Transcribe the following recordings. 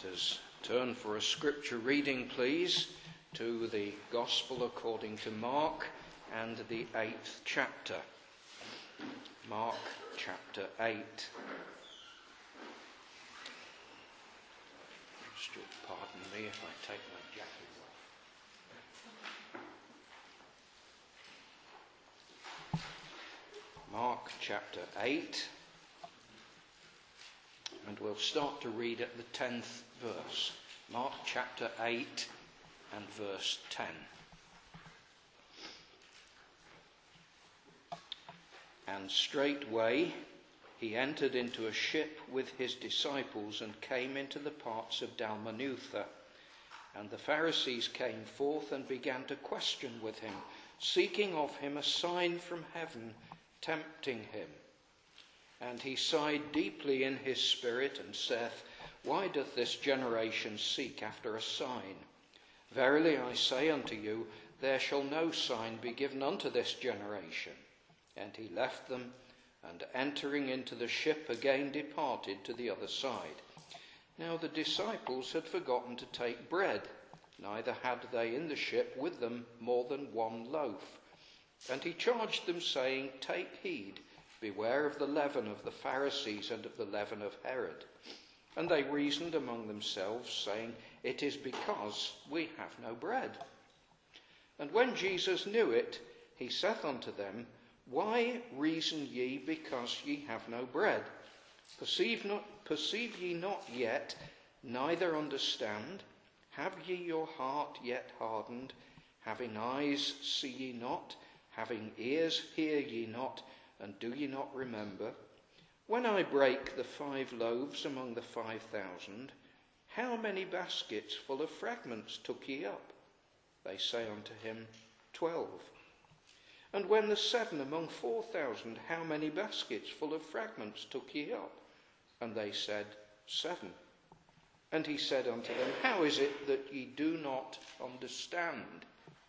us turn for a scripture reading, please, to the Gospel according to Mark and the 8th chapter. Mark chapter 8. Pardon me if I take my jacket off. Mark chapter 8. And we'll start to read at the 10th verse. Mark chapter 8 and verse 10. And straightway he entered into a ship with his disciples and came into the parts of Dalmanutha. And the Pharisees came forth and began to question with him, seeking of him a sign from heaven, tempting him. And he sighed deeply in his spirit and saith, Why doth this generation seek after a sign? Verily I say unto you, there shall no sign be given unto this generation. And he left them, and entering into the ship again departed to the other side. Now the disciples had forgotten to take bread, neither had they in the ship with them more than one loaf. And he charged them, saying, Take heed, beware of the leaven of the Pharisees and of the leaven of Herod. And they reasoned among themselves, saying, It is because we have no bread. And when Jesus knew it, he saith unto them, Why reason ye because ye have no bread? Perceive ye not yet, neither understand? Have ye your heart yet hardened? Having eyes see ye not? Having ears hear ye not? And do ye not remember? When I brake the 5 loaves among the 5,000, how many baskets full of fragments took ye up? They say unto him, 12. And when the 7 among 4,000, how many baskets full of fragments took ye up? And they said, 7. And he said unto them, How is it that ye do not understand?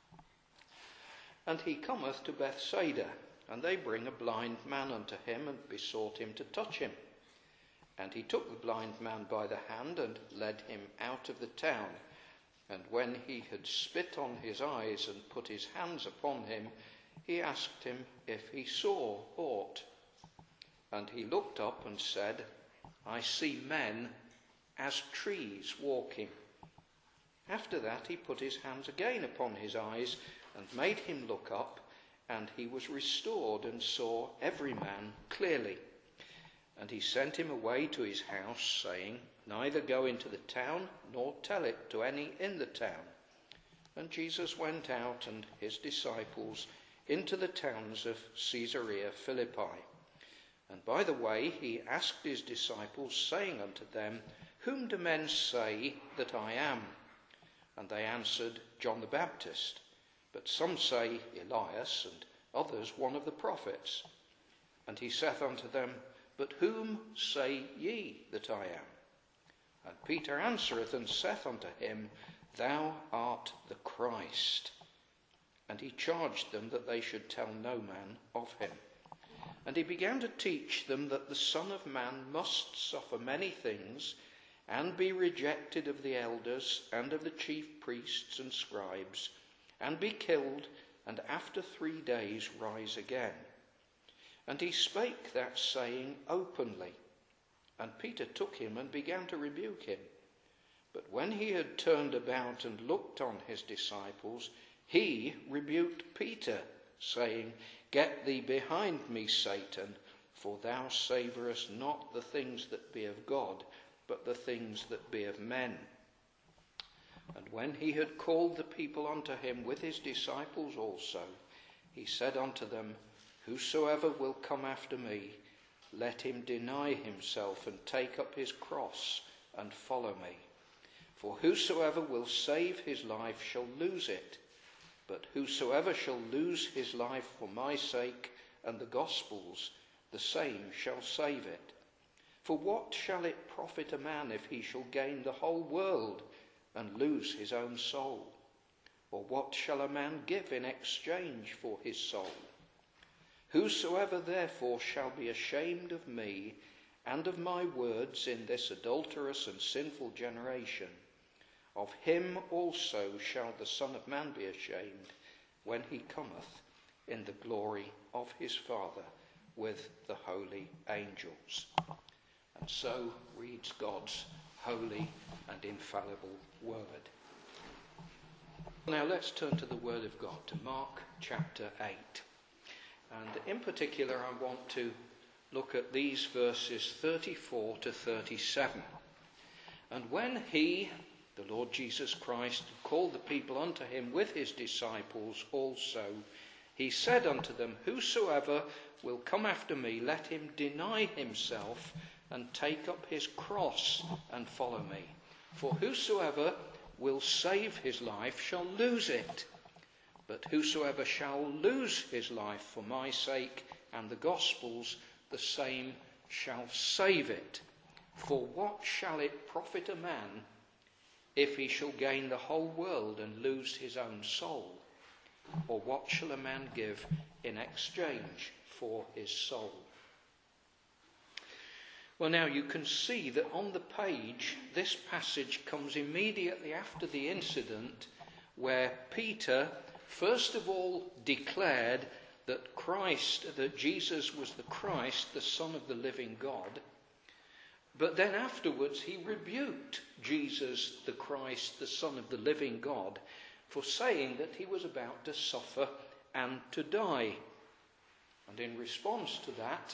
And he cometh to Bethsaida, and they bring a blind man unto him, and besought him to touch him. And he took the blind man by the hand, and led him out of the town. And when he had spit on his eyes, and put his hands upon him, he asked him if he saw aught. And he looked up and said, I see men as trees walking. After that he put his hands again upon his eyes, and made him look up, and he was restored and saw every man clearly. And he sent him away to his house, saying, Neither go into the town, nor tell it to any in the town. And Jesus went out, and his disciples, into the towns of Caesarea Philippi. And by the way he asked his disciples, saying unto them, Whom do men say that I am? And they answered, John the Baptist. But some say Elias, and others one of the prophets. And he saith unto them, But whom say ye that I am? And Peter answereth and saith unto him, Thou art the Christ. And he charged them that they should tell no man of him. And he began to teach them that the Son of Man must suffer many things, and be rejected of the elders and of the chief priests and scribes, and be killed, and after 3 days rise again. And he spake that saying openly. And Peter took him and began to rebuke him. But when he had turned about and looked on his disciples, he rebuked Peter, saying, Get thee behind me, Satan, for thou savourest not the things that be of God, but the things that be of men. And when he had called the people unto him with his disciples also, he said unto them, Whosoever will come after me, let him deny himself and take up his cross and follow me. For whosoever will save his life shall lose it, but whosoever shall lose his life for my sake and the gospel's, the same shall save it. For what shall it profit a man if he shall gain the whole world and lose his own soul? Or what shall a man give in exchange for his soul? Whosoever therefore shall be ashamed of me and of my words in this adulterous and sinful generation. Of him also shall the Son of Man be ashamed, when he cometh in the glory of his Father with the holy angels. And so reads God's holy and infallible word. Now let's turn to the word of God, to Mark chapter 8. And in particular, I want to look at these verses 34 to 37. And when he, the Lord Jesus Christ, called the people unto him with his disciples also, he said unto them, Whosoever will come after me, let him deny himself and take up his cross and follow me. For whosoever will save his life shall lose it. But whosoever shall lose his life for my sake and the gospel's, the same shall save it. For what shall it profit a man if he shall gain the whole world and lose his own soul? Or what shall a man give in exchange for his soul? Well, now you can see that on the page, this passage comes immediately after the incident where Peter, first of all, declared that Jesus was the Christ, the Son of the living God. But then afterwards he rebuked Jesus, the Christ, the Son of the living God, for saying that he was about to suffer and to die. And in response to that,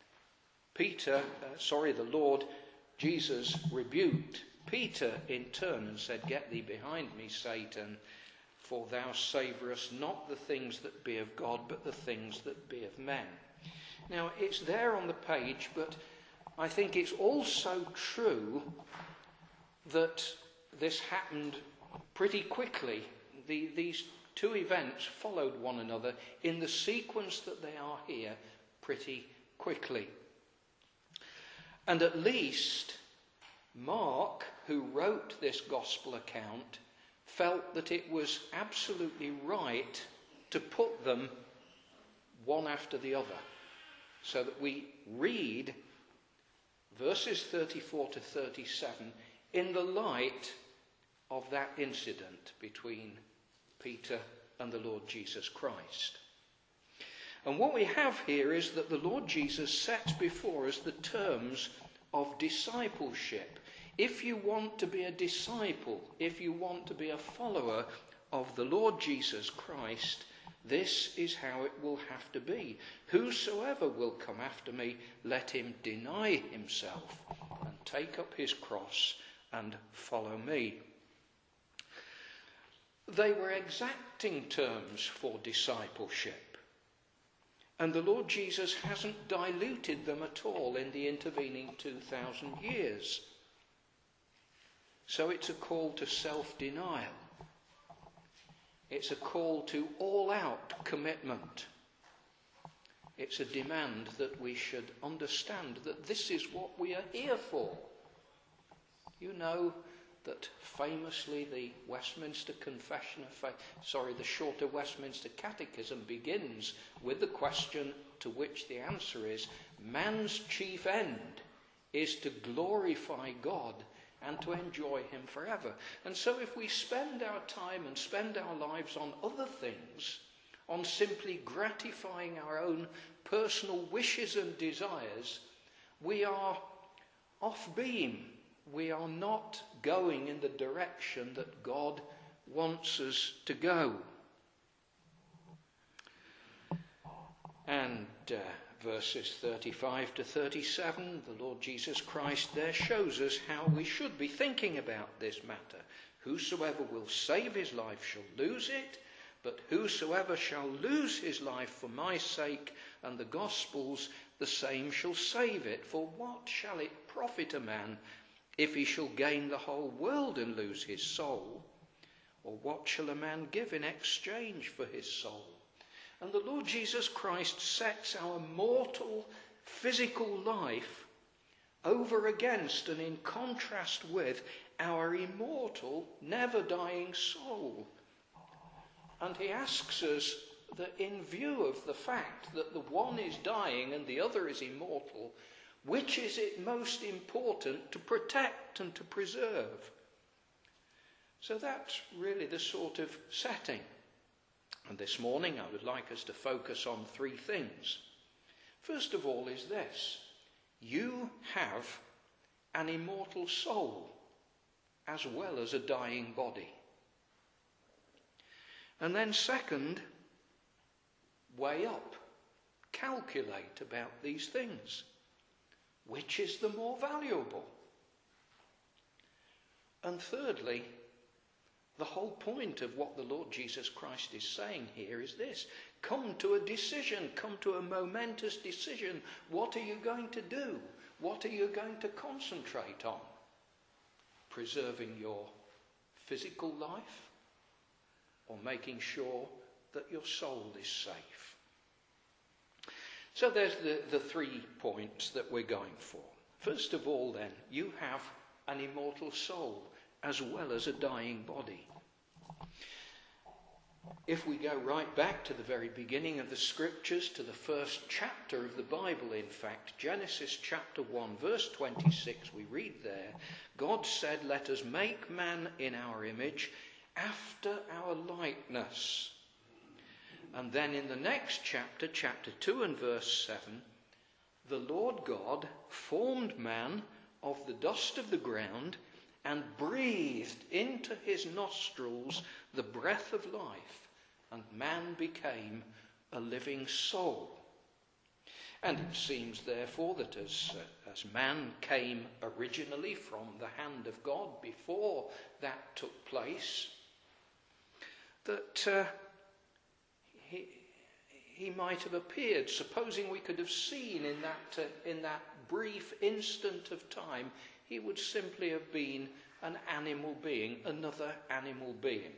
the Lord Jesus rebuked Peter in turn and said, Get thee behind me, Satan, for thou savourest not the things that be of God, but the things that be of men. Now, it's there on the page, but I think it's also true that this happened pretty quickly. These two events followed one another in the sequence that they are here pretty quickly. And at least Mark, who wrote this gospel account, felt that it was absolutely right to put them one after the other, so that we read verses 34 to 37 in the light of that incident between Peter and the Lord Jesus Christ. And what we have here is that the Lord Jesus sets before us the terms of discipleship. If you want to be a disciple, if you want to be a follower of the Lord Jesus Christ, this is how it will have to be. Whosoever will come after me, let him deny himself and take up his cross and follow me. They were exacting terms for discipleship. And the Lord Jesus hasn't diluted them at all in the intervening 2,000 years. So it's a call to self-denial. It's a call to all-out commitment. It's a demand that we should understand that this is what we are here for. You know that famously the shorter Westminster Catechism begins with the question to which the answer is, man's chief end is to glorify God and to enjoy him forever. And so if we spend our time and spend our lives on other things, on simply gratifying our own personal wishes and desires, we are off beam. We are not going in the direction that God wants us to go. And verses 35 to 37, the Lord Jesus Christ there shows us how we should be thinking about this matter. Whosoever will save his life shall lose it, but whosoever shall lose his life for my sake and the gospel's, the same shall save it. For what shall it profit a man if he shall gain the whole world and lose his soul? Or what shall a man give in exchange for his soul? And the Lord Jesus Christ sets our mortal physical life over against and in contrast with our immortal, never-dying soul. And he asks us that in view of the fact that the one is dying and the other is immortal, Which is it most important to protect and to preserve? So that's really the sort of setting. And this morning I would like us to focus on three things. First of all is this: you have an immortal soul as well as a dying body. And then second, weigh up, calculate about these things. Which is the more valuable? And thirdly, the whole point of what the Lord Jesus Christ is saying here is this: come to a decision, come to a momentous decision. What are you going to do? What are you going to concentrate on? Preserving your physical life, or making sure that your soul is safe? So there's the 3 points that we're going for. First of all then, you have an immortal soul as well as a dying body. If we go right back to the very beginning of the scriptures, to the first chapter of the Bible, in fact, Genesis chapter 1 verse 26, we read there, God said, "Let us make man in our image, after our likeness." And then in the next chapter, chapter 2 and verse 7, the Lord God formed man of the dust of the ground and breathed into his nostrils the breath of life, and man became a living soul. And it seems, therefore, that as man came originally from the hand of God before that took place, that he might have appeared, supposing we could have seen in that brief instant of time, he would simply have been an animal being, another animal being.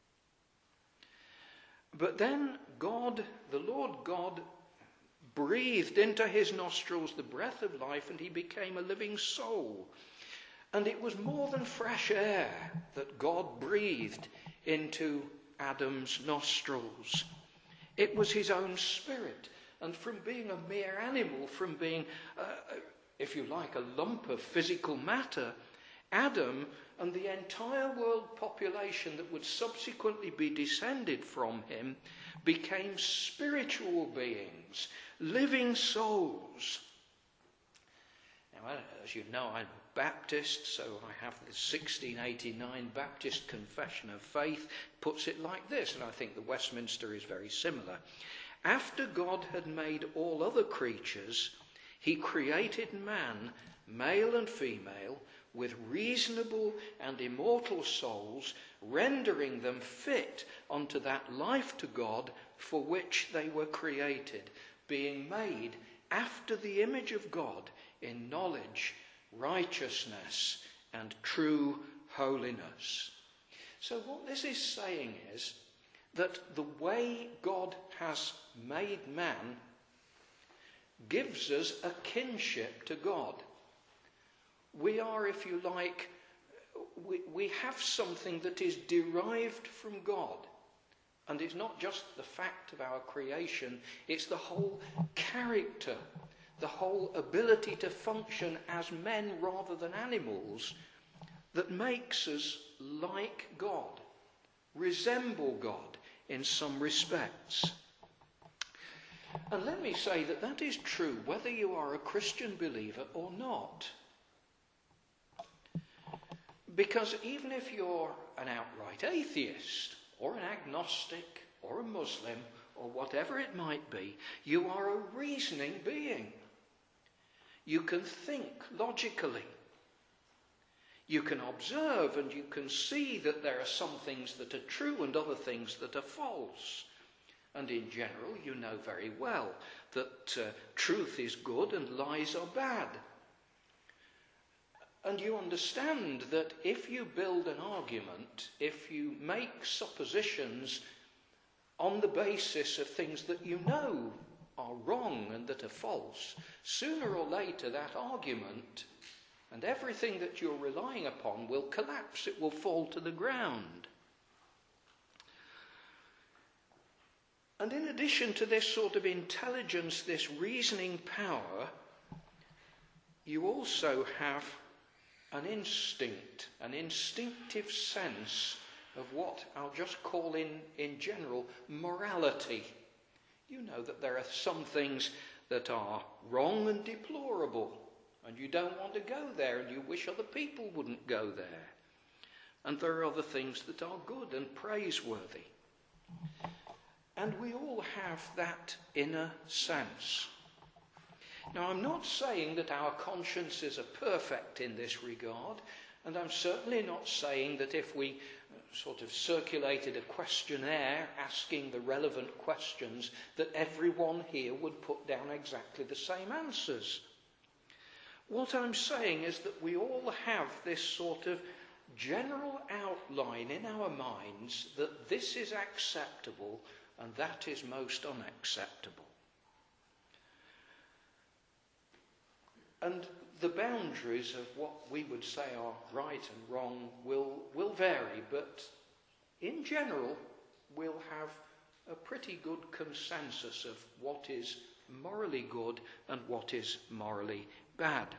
But then God, the Lord God, breathed into his nostrils the breath of life, and he became a living soul. And it was more than fresh air that God breathed into Adam's nostrils. It was his own spirit. And from being a mere animal, from being, if you like, a lump of physical matter, Adam and the entire world population that would subsequently be descended from him became spiritual beings, living souls. Now, as you know, I'm a Baptist, so I have the 1689 Baptist Confession of Faith, puts it like this, and I think the Westminster is very similar. After God had made all other creatures, he created man, male and female, with reasonable and immortal souls, rendering them fit unto that life to God for which they were created, being made after the image of God in knowledge, righteousness, and true holiness. So what this is saying is that the way God has made man gives us a kinship to God. We are, if you like, we have something that is derived from God. And it's not just the fact of our creation, it's the whole character, the whole ability to function as men rather than animals that makes us like God, resemble God in some respects. And let me say that that is true whether you are a Christian believer or not. Because even if you're an outright atheist, or an agnostic, or a Muslim, or whatever it might be, you are a reasoning being. You can think logically. You can observe and you can see that there are some things that are true and other things that are false. And in general, you know very well that truth is good and lies are bad. And you understand that if you build an argument, if you make suppositions on the basis of things that you know are wrong and that are false, sooner or later that argument and everything that you're relying upon will collapse. It will fall to the ground. And in addition to this sort of intelligence, this reasoning power, you also have an instinct, an instinctive sense of what I'll just call in general morality. You know that there are some things that are wrong and deplorable, and you don't want to go there, and you wish other people wouldn't go there. And there are other things that are good and praiseworthy. And we all have that inner sense. Now, I'm not saying that our consciences are perfect in this regard, and I'm certainly not saying that if we sort of circulated a questionnaire asking the relevant questions, that everyone here would put down exactly the same answers. What I'm saying is that we all have this sort of general outline in our minds that this is acceptable and that is most unacceptable. And the boundaries of what we would say are right and wrong will vary, but in general we'll have a pretty good consensus of what is morally good and what is morally bad.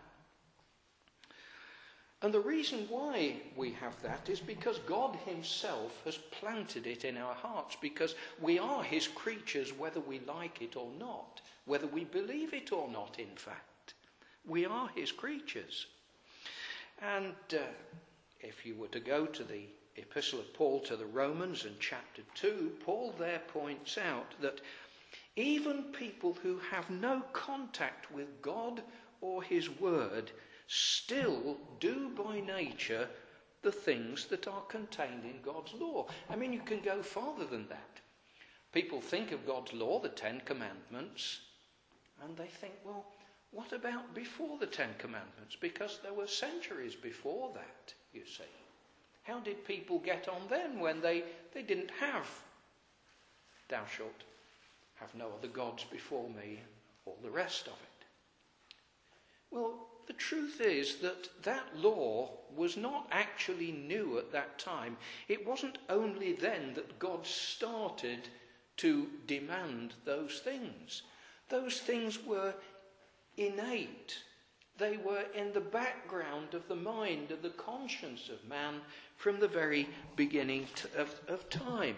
And the reason why we have that is because God himself has planted it in our hearts, because we are his creatures whether we like it or not, whether we believe it or not, in fact. We are his creatures. And if you were to go to the Epistle of Paul to the Romans in chapter 2, Paul there points out that even people who have no contact with God or his word still do by nature the things that are contained in God's law. I mean, you can go farther than that. People think of God's law, the Ten Commandments, and they think, well, what about before the Ten Commandments? Because there were centuries before that, you see. How did people get on then when they didn't have thou shalt have no other gods before me, all the rest of it? Well, the truth is that law was not actually new at that time. It wasn't only then that God started to demand those things. Those things were innate. They were in the background of the mind, of the conscience of man from the very beginning of time.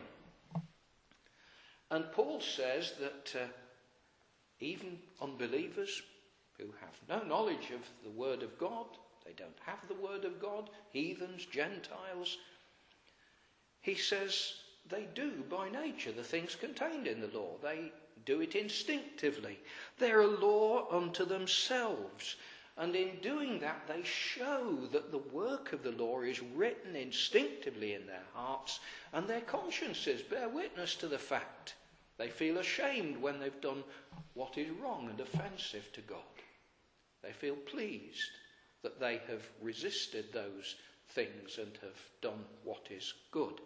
And Paul says that even unbelievers who have no knowledge of the word of God, they don't have the word of God, heathens, Gentiles, he says they do by nature the things contained in the law. They do it instinctively. They're a law unto themselves. And in doing that, they show that the work of the law is written instinctively in their hearts, and their consciences bear witness to the fact. They feel ashamed when they've done what is wrong and offensive to God. They feel pleased that they have resisted those things and have done what is good.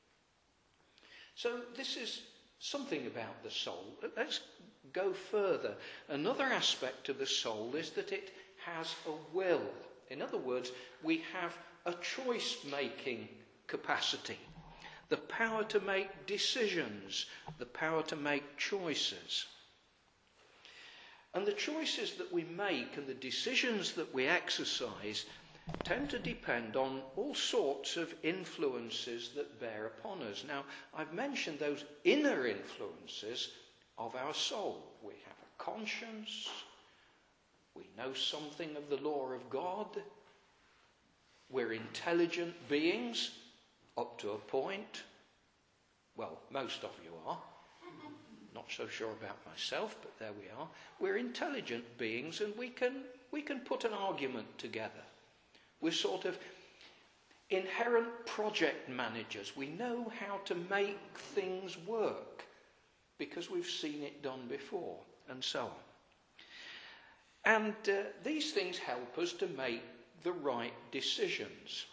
So this is something about the soul. Let's go further. Another aspect of the soul is that it has a will. In other words, we have a choice-making capacity. The power to make decisions, the power to make choices. And the choices that we make and the decisions that we exercise tend to depend on all sorts of influences that bear upon us. Now, I've mentioned those inner influences of our soul. We have a conscience. We know something of the law of God. We're intelligent beings up to a point. Well, most of you are. Not so sure about myself, but there we are. We're intelligent beings, and we can put an argument together. We're sort of inherent project managers. We know how to make things work because we've seen it done before, and so on. And these things help us to make the right decisions.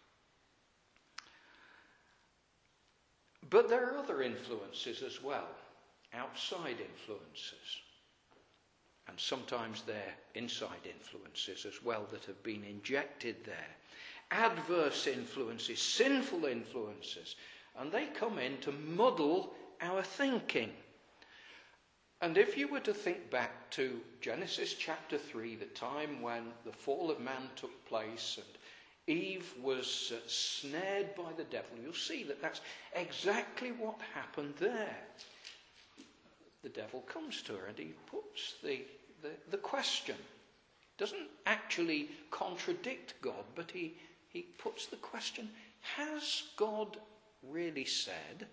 But there are other influences as well, outside influences. And sometimes they're inside influences as well that have been injected there. Adverse influences, sinful influences. And they come in to muddle our thinking. And if you were to think back to Genesis chapter 3, the time when the fall of man took place and Eve was snared by the devil, you'll see that that's exactly what happened there. The devil comes to her and he puts the question. Doesn't actually contradict God, but he puts the question, has God really said?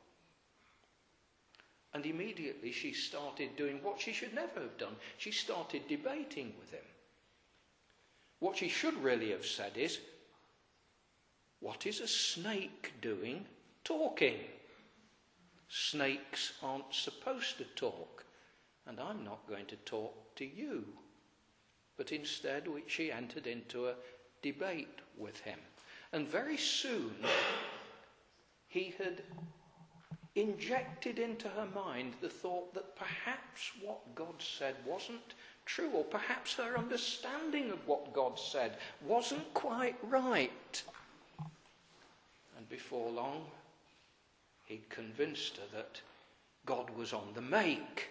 And immediately she started doing what she should never have done. She started debating with him. What she should really have said is, what is a snake doing talking? Snakes aren't supposed to talk, and I'm not going to talk to you. But instead she entered into a debate with him. And very soon he had injected into her mind the thought that perhaps what God said wasn't true, or perhaps her understanding of what God said wasn't quite right. And before long, he'd convinced her that God was on the make,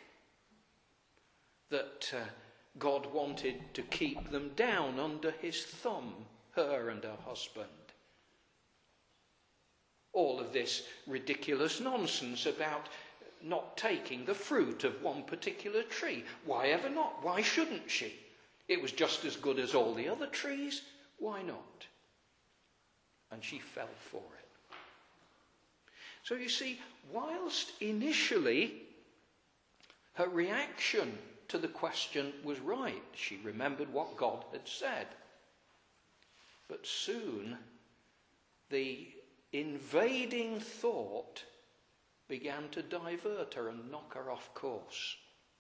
that God wanted to keep them down under his thumb, her and her husband. All of this ridiculous nonsense about not taking the fruit of one particular tree. Why ever not? Why shouldn't she? It was just as good as all the other trees. Why not? And she fell for it. So you see, whilst initially her reaction to the question was right, she remembered what God had said. But soon the invading thought began to divert her and knock her off course.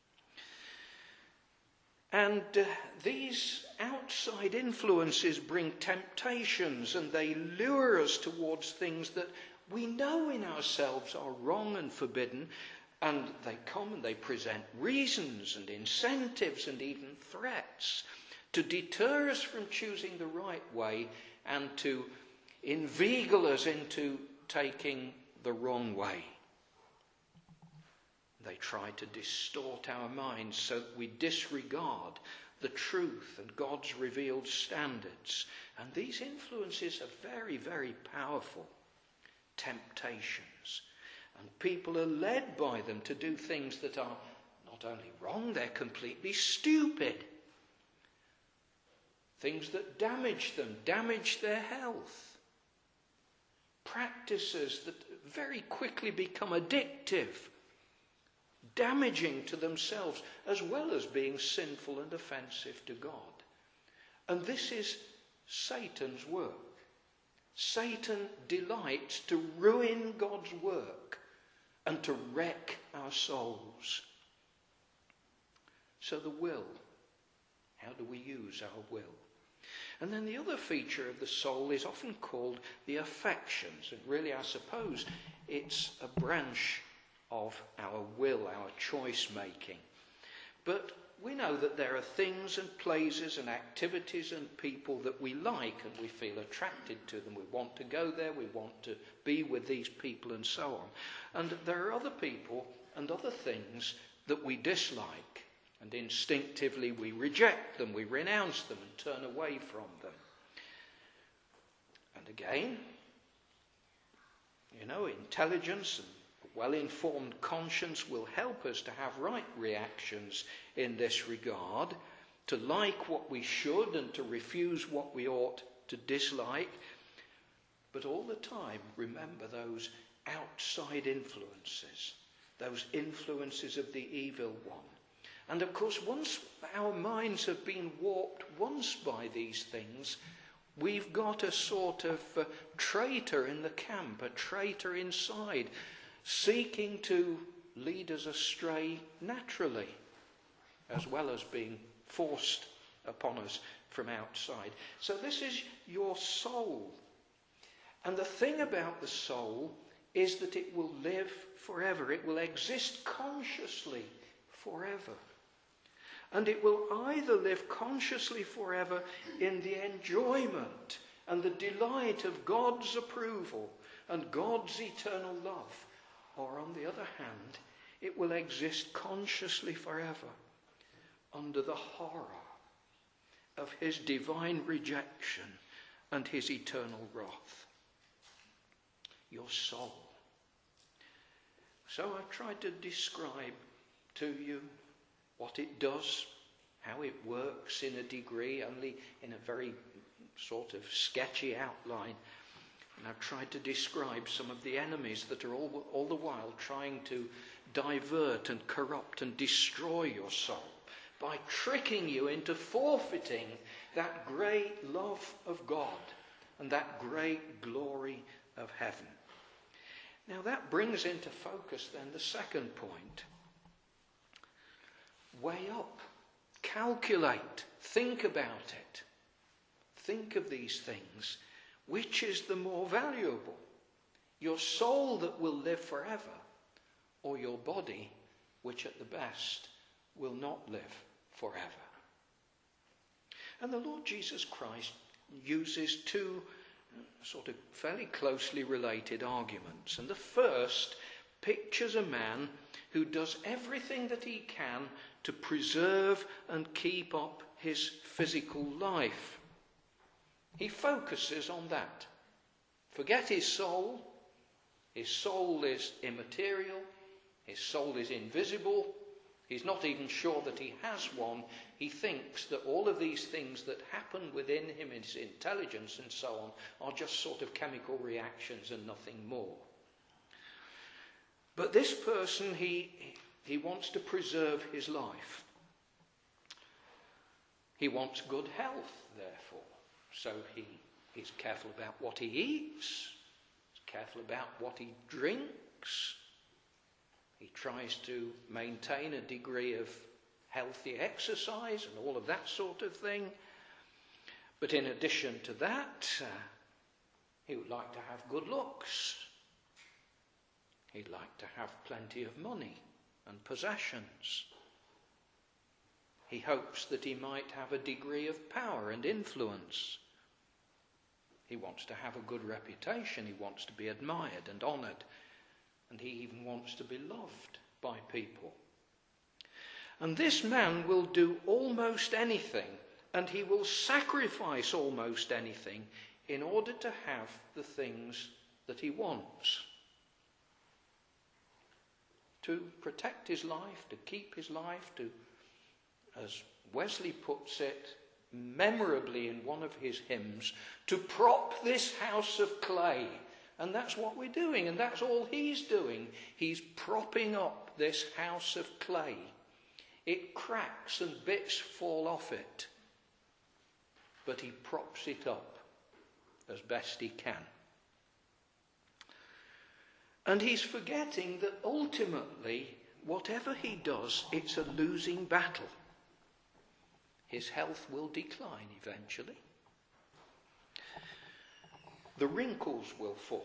And these outside influences bring temptations, and they lure us towards things that we know in ourselves are wrong and forbidden, and they come and they present reasons and incentives and even threats to deter us from choosing the right way and to inveigle us into taking the wrong way. They try to distort our minds so that we disregard the truth and God's revealed standards. And these influences are very, very powerful temptations. And people are led by them to do things that are not only wrong, they're completely stupid. Things that damage them, damage their health. Practices that very quickly become addictive, damaging to themselves, as well as being sinful and offensive to God. And this is Satan's work. Satan delights to ruin God's work and to wreck our souls. So the will. How do we use our will? And then the other feature of the soul is often called the affections. And really, I suppose, it's a branch of our will, our choice making. But we know that there are things and places and activities and people that we like and we feel attracted to them. We want to go there, we want to be with these people and so on. And there are other people and other things that we dislike. And instinctively we reject them, we renounce them and turn away from them. And again, intelligence and a well-informed conscience will help us to have right reactions in this regard, to like what we should and to refuse what we ought to dislike. But all the time, remember those outside influences, those influences of the evil one. And of course, once our minds have been warped once by these things, we've got a sort of traitor in the camp, a traitor inside, seeking to lead us astray naturally, as well as being forced upon us from outside. So this is your soul. And the thing about the soul is that it will live forever. It will exist consciously forever. And it will either live consciously forever in the enjoyment and the delight of God's approval and God's eternal love, or on the other hand, It will exist consciously forever under the horror of his divine rejection and his eternal wrath. Your soul. So I've tried to describe to you what it does, how it works in a degree, only in a very sort of sketchy outline. And I've tried to describe some of the enemies that are all the while trying to divert and corrupt and destroy your soul by tricking you into forfeiting that great love of God and that great glory of heaven. Now that brings into focus then the second point. Weigh up, calculate, think about it. Think of these things. Which is the more valuable? Your soul that will live forever, or your body, which at the best will not live forever? And the Lord Jesus Christ uses two sort of fairly closely related arguments. And the first pictures a man who does everything that he can to preserve and keep up his physical life. He focuses on that. Forget his soul. His soul is immaterial. His soul is invisible. He's not even sure that he has one. He thinks that all of these things that happen within him, his intelligence and so on, are just sort of chemical reactions and nothing more. But this person, he wants to preserve his life. He wants good health, therefore. So he's careful about what he eats. He's careful about what he drinks. He tries to maintain a degree of healthy exercise and all of that sort of thing. But in addition to that, he would like to have good looks. He'd like to have plenty of money and possessions. He hopes that he might have a degree of power and influence. He wants to have a good reputation. He wants to be admired and honoured. And he even wants to be loved by people. And this man will do almost anything, and he will sacrifice almost anything in order to have the things that he wants. To protect his life, to keep his life, to, as Wesley puts it memorably in one of his hymns, to prop this house of clay. And that's what we're doing, and that's all he's doing. He's propping up this house of clay. It cracks and bits fall off it, but he props it up as best he can. And he's forgetting that ultimately, whatever he does, it's a losing battle. His health will decline eventually. The wrinkles will form.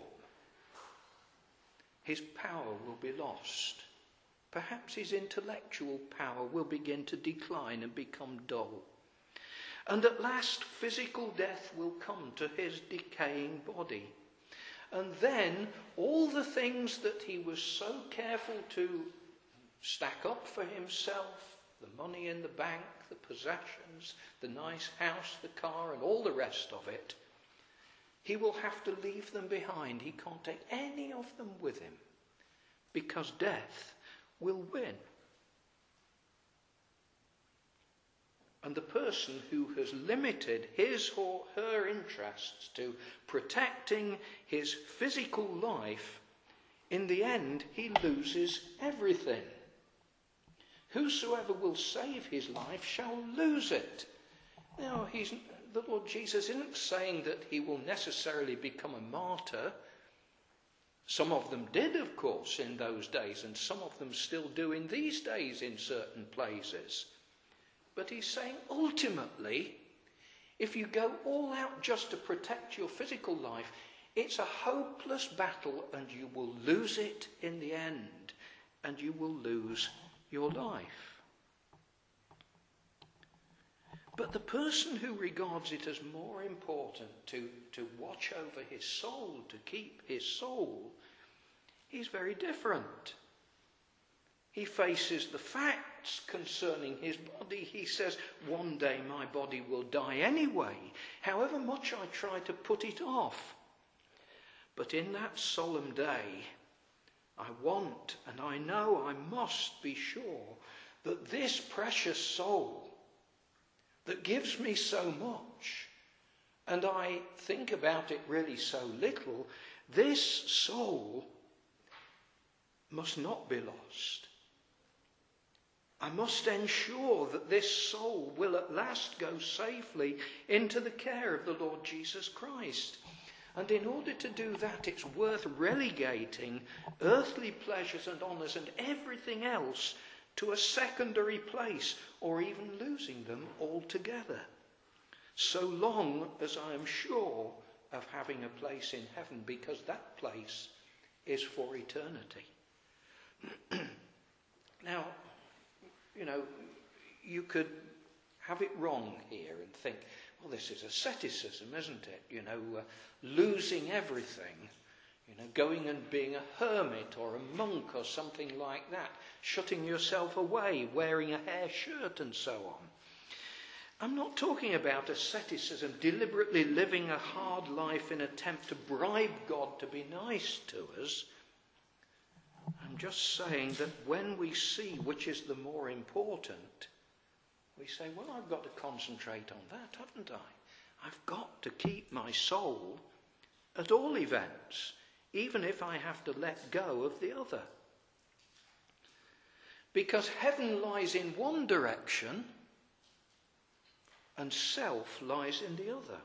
His power will be lost. Perhaps his intellectual power will begin to decline and become dull. And at last, physical death will come to his decaying body. And then, all the things that he was so careful to stack up for himself, the money in the bank, the possessions, the nice house, the car, and all the rest of it, he will have to leave them behind. He can't take any of them with him, because death will win. And the person who has limited his or her interests to protecting his physical life, in the end, he loses everything. Whosoever will save his life shall lose it. Now, the Lord Jesus isn't saying that he will necessarily become a martyr. Some of them did, of course, in those days, and some of them still do in these days in certain places. But he's saying, ultimately, if you go all out just to protect your physical life, it's a hopeless battle, and you will lose it in the end, and you will lose your life. But the person who regards it as more important to watch over his soul, to keep his soul, is very different. He faces the facts concerning his body. He says, one day my body will die anyway, however much I try to put it off. But in that solemn day, I want and I know I must be sure that this precious soul that gives me so much, and I think about it really so little, this soul must not be lost. I must ensure that this soul will at last go safely into the care of the Lord Jesus Christ. And in order to do that, it's worth relegating earthly pleasures and honours and everything else to a secondary place, or even losing them altogether, so long as I am sure of having a place in heaven, because that place is for eternity. Now, you could have it wrong here and think, well, this is asceticism, isn't it? Losing everything, going and being a hermit or a monk or something like that, shutting yourself away, wearing a hair shirt and so on. I'm not talking about asceticism, deliberately living a hard life in an attempt to bribe God to be nice to us. I'm just saying that when we see which is the more important, we say, well, I've got to concentrate on that, haven't I? I've got to keep my soul at all events, even if I have to let go of the other. Because heaven lies in one direction and self lies in the other.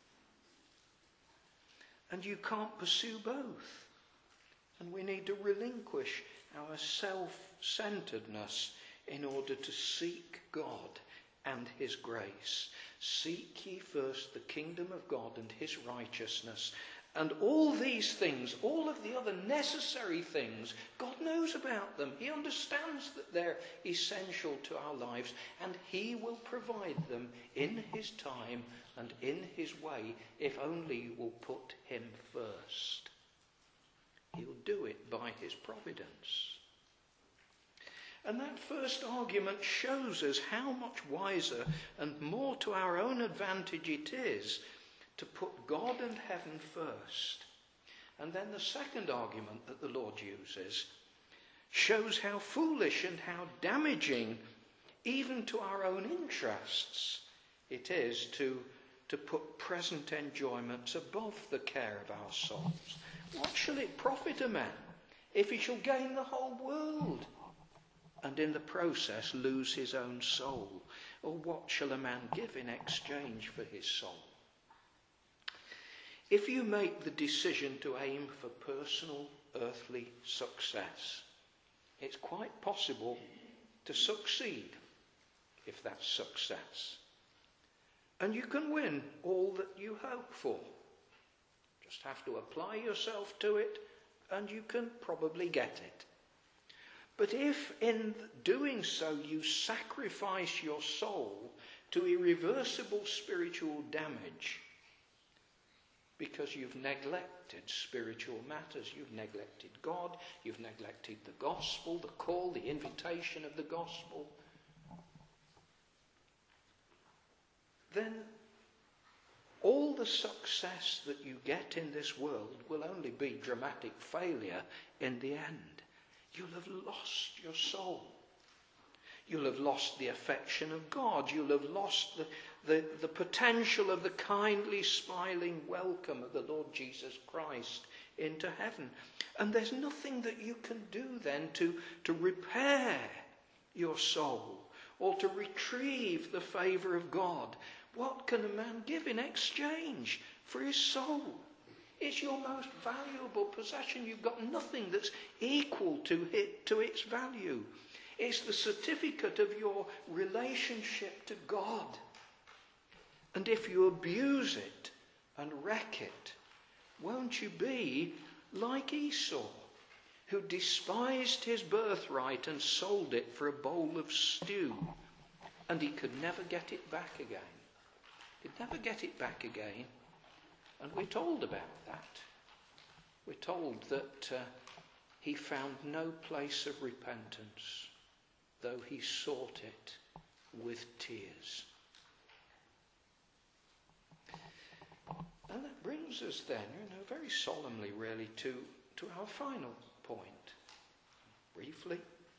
And you can't pursue both. And we need to relinquish our self-centeredness in order to seek God and his grace. Seek ye first the kingdom of God and his righteousness. And all these things, all of the other necessary things, God knows about them. He understands that they're essential to our lives, and he will provide them in his time and in his way, if only you will put him first. He'll do it by his providence. And that first argument shows us how much wiser and more to our own advantage it is to put God and heaven first. And then the second argument that the Lord uses shows how foolish and how damaging, even to our own interests, it is to put present enjoyments above the care of our souls. What shall it profit a man if he shall gain the whole world and in the process lose his own soul? Or what shall a man give in exchange for his soul? If you make the decision to aim for personal earthly success, it's quite possible to succeed, if that's success. And you can win all that you hope for. Just have to apply yourself to it, and you can probably get it. But if in doing so you sacrifice your soul to irreversible spiritual damage, because you've neglected spiritual matters, you've neglected God, you've neglected the gospel, the call, the invitation of the gospel, then all the success that you get in this world will only be dramatic failure in the end. You'll have lost your soul. You'll have lost the affection of God. You'll have lost the potential of the kindly, smiling welcome of the Lord Jesus Christ into heaven. And there's nothing that you can do then to repair your soul or to retrieve the favour of God. What can a man give in exchange for his soul? It's your most valuable possession. You've got nothing that's equal to its value. It's the certificate of your relationship to God. And if you abuse it and wreck it, won't you be like Esau, who despised his birthright and sold it for a bowl of stew, and he could never get it back again? He'd never get it back again. And we're told about that. We're told that he found no place of repentance, though he sought it with tears. And that brings us then, very solemnly really, to our final point. Briefly,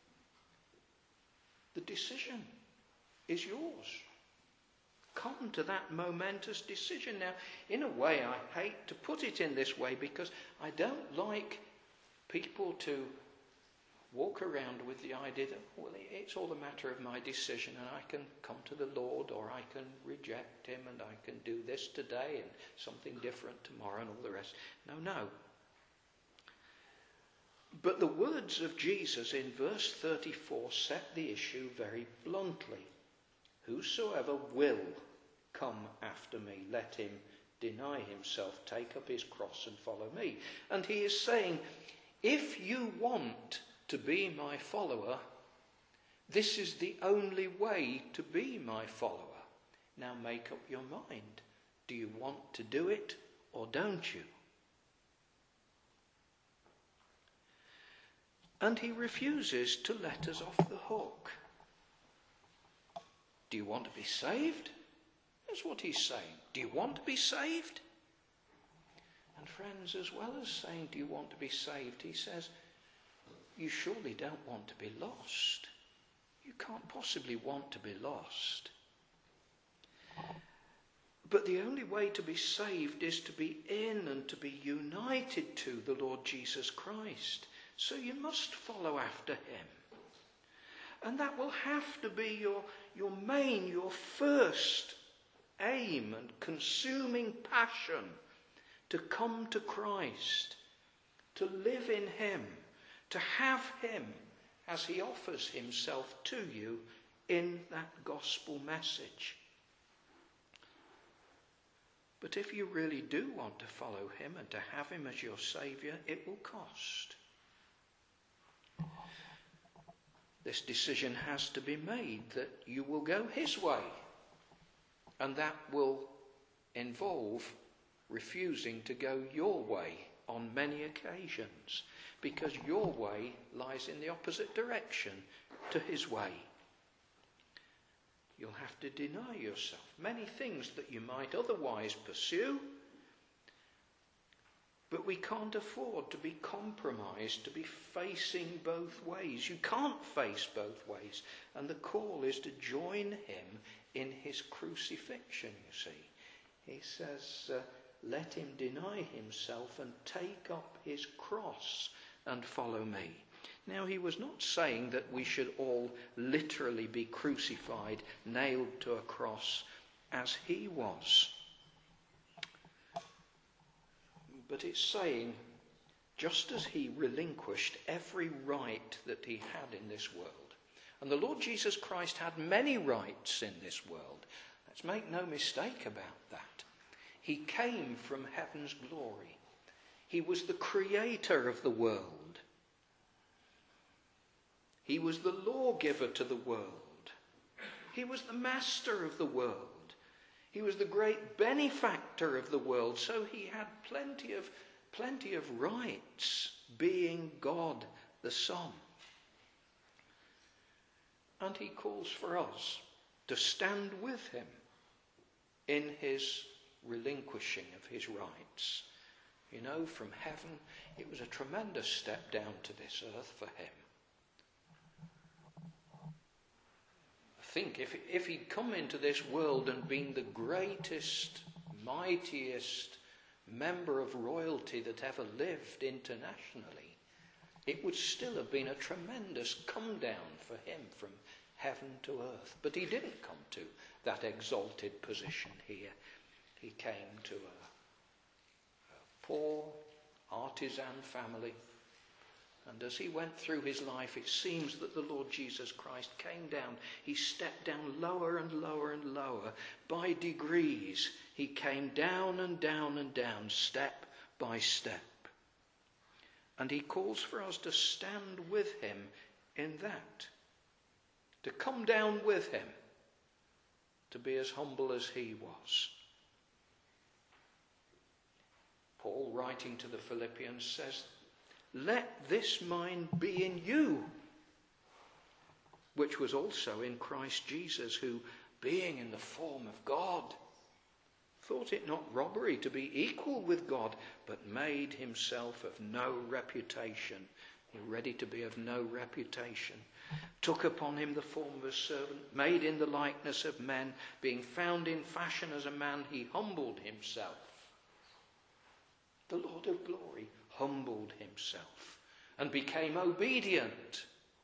the decision is yours. Come to that momentous decision. Now, in a way, I hate to put it in this way because I don't like people to walk around with the idea that, well, it's all a matter of my decision and I can come to the Lord or I can reject him and I can do this today and something different tomorrow and all the rest. No. But the words of Jesus in verse 34 set the issue very bluntly. Whosoever will come after me, let him deny himself, take up his cross and follow me. And he is saying, if you want to be my follower, this is the only way to be my follower. Now make up your mind. Do you want to do it or don't you? And he refuses to let us off the hook. Do you want to be saved? That's what he's saying. Do you want to be saved? And friends, as well as saying, do you want to be saved? He says, you surely don't want to be lost. You can't possibly want to be lost. But the only way to be saved is to be in and to be united to the Lord Jesus Christ. So you must follow after him. And that will have to be your main, your first aim and consuming passion, to come to Christ, to live in him, to have him as he offers himself to you in that gospel message. But if you really do want to follow him and to have him as your Saviour, it will cost. This decision has to be made that you will go his way. And that will involve refusing to go your way on many occasions, because your way lies in the opposite direction to his way. You'll have to deny yourself many things that you might otherwise pursue, but we can't afford to be compromised, to be facing both ways. You can't face both ways. And the call is to join him in his crucifixion, you see. He says, let him deny himself and take up his cross and follow me. Now, he was not saying that we should all literally be crucified, nailed to a cross as he was. But it's saying, just as he relinquished every right that he had in this world, and the Lord Jesus Christ had many rights in this world, let's make no mistake about that. He came from heaven's glory. He was the creator of the world. He was the lawgiver to the world. He was the master of the world. He was the great benefactor of the world, so he had plenty of rights, being God the Son. And he calls for us to stand with him in his relinquishing of his rights. You know, from heaven, it was a tremendous step down to this earth for him. Think if he'd come into this world and been the greatest, mightiest member of royalty that ever lived internationally, it would still have been a tremendous come down for him from heaven to earth. But he didn't come to that exalted position here. He came to a poor artisan family. And as he went through his life, it seems that the Lord Jesus Christ came down. He stepped down lower and lower and lower. By degrees, he came down and down and down, step by step. And he calls for us to stand with him in that. To come down with him. To be as humble as he was. Paul, writing to the Philippians, says, let this mind be in you, which was also in Christ Jesus, who, being in the form of God, thought it not robbery to be equal with God, but made himself of no reputation. You're ready to be of no reputation. Took upon him the form of a servant, made in the likeness of men, being found in fashion as a man, he humbled himself. The Lord of glory humbled himself and became obedient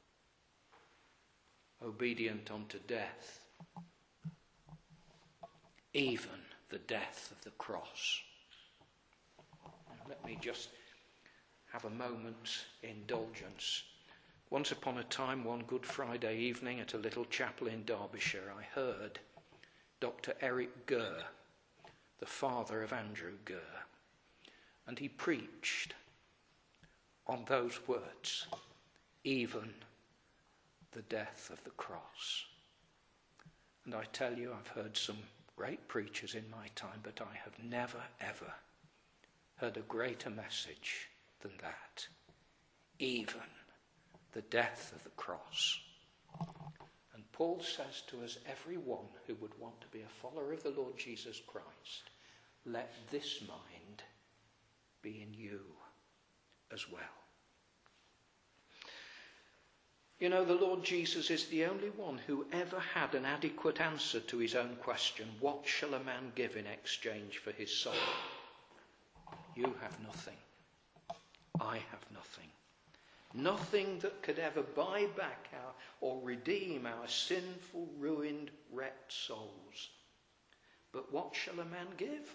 unto death, even the death of the cross. Now, let me just have a moment's indulgence. Once upon a time, one Good Friday evening at a little chapel in Derbyshire, I heard Dr. Eric Gurr, the father of Andrew Gurr, and he preached on those words, even the death of the cross. And I tell you, I've heard some great preachers in my time, but I have never, ever heard a greater message than that. Even the death of the cross. And Paul says to us, everyone who would want to be a follower of the Lord Jesus Christ, let this mind be in you as well. You know, the Lord Jesus is the only one who ever had an adequate answer to his own question, what shall a man give in exchange for his soul? You have nothing. I have nothing. Nothing that could ever buy back or redeem our sinful, ruined, wrecked souls. But what shall a man give?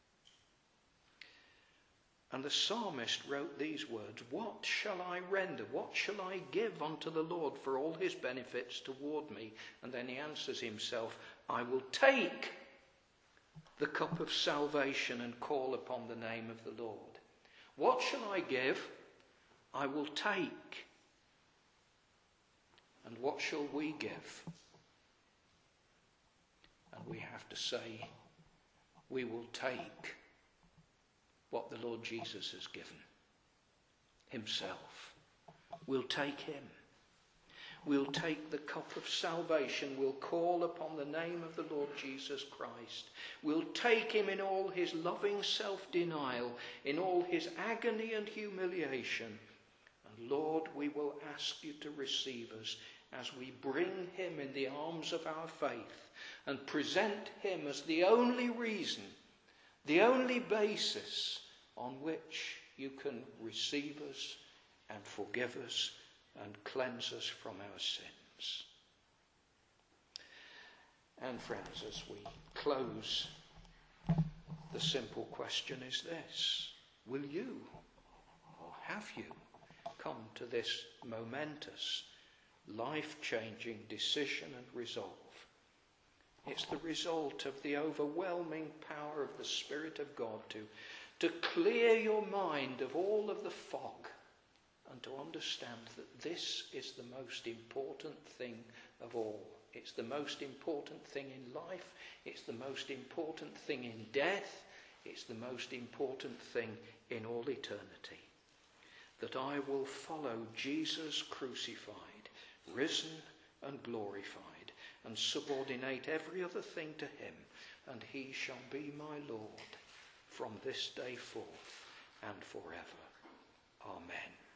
And the psalmist wrote these words, what shall I render? What shall I give unto the Lord for all his benefits toward me? And then he answers himself, I will take the cup of salvation and call upon the name of the Lord. What shall I give? I will take. And what shall we give? And we have to say, we will take what the Lord Jesus has given himself. We'll take him. We'll take the cup of salvation. We'll call upon the name of the Lord Jesus Christ. We'll take him in all his loving self-denial, in all his agony and humiliation. And Lord, we will ask you to receive us as we bring him in the arms of our faith and present him as the only reason, the only basis on which you can receive us and forgive us and cleanse us from our sins. And friends, as we close, the simple question is this: will you, or have you, come to this momentous, life-changing decision and resolve? It's the result of the overwhelming power of the Spirit of God to clear your mind of all of the fog and to understand that this is the most important thing of all. It's the most important thing in life. It's the most important thing in death. It's the most important thing in all eternity. That I will follow Jesus crucified, risen and glorified, and subordinate every other thing to him, and he shall be my Lord from this day forth and forever. Amen.